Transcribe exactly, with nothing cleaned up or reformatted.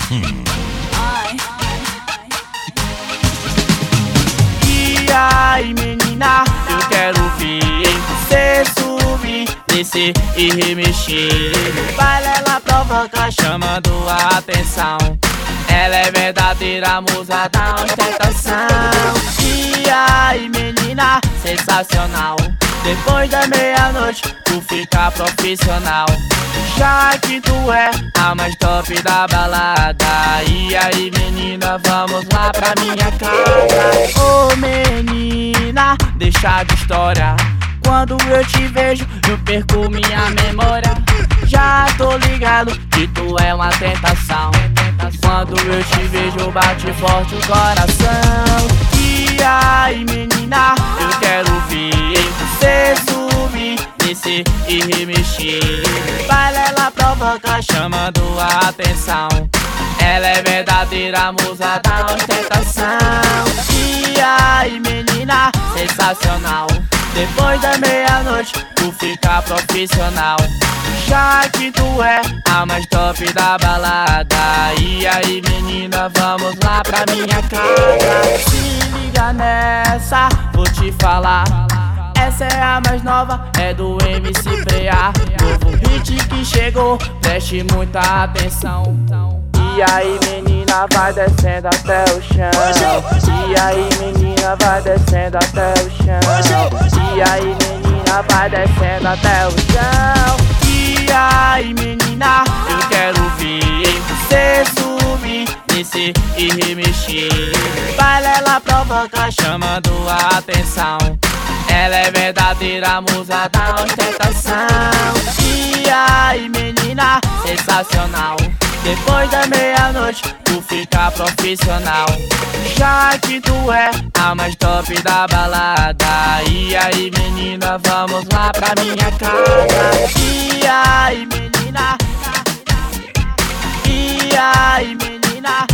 E aí, menina, eu quero ver você subir, descer e remexer. No baile ela provoca, chamando a atenção. Ela é verdadeira musa da ostentação. E aí, menina, sensacional. Depois da meia-noite, tu fica profissional. Já que tu é a mais top da balada. E aí, menina, vamos lá pra minha casa. Ô oh, menina, deixa de história. Quando eu te vejo, eu perco minha memória. Já tô ligado que tu é uma tentação. Quando eu te vejo, bate forte o coração. E aí, menina, eu quero ver você subir, descer e remexer. Baila ela provoca, chamando a atenção. Ela é verdadeira musa da ostentação. E aí, menina, sensacional. Depois da meia-noite, tu fica profissional. Já que tu é a mais top da balada. E aí, menina, vamos lá pra minha casa. Se liga nessa, vou te falar. Essa é a mais nova, é do M C Preá. Novo hit que chegou, preste muita atenção. E aí, menina, vai descendo até o chão. E aí, menina, vai descendo até o chão. E aí, menina, vai descendo até o chão. E aí, menina, eu quero ver você subir, descer e remexer. Baila ela provoca, chamando a atenção. Ela é verdadeira musa da ostentação. E aí, menina, sensacional. Depois da meia-noite, tu fica profissional. Já que tu é a mais top da balada. E aí, menina, vamos lá pra minha casa. E aí, menina, e aí, menina.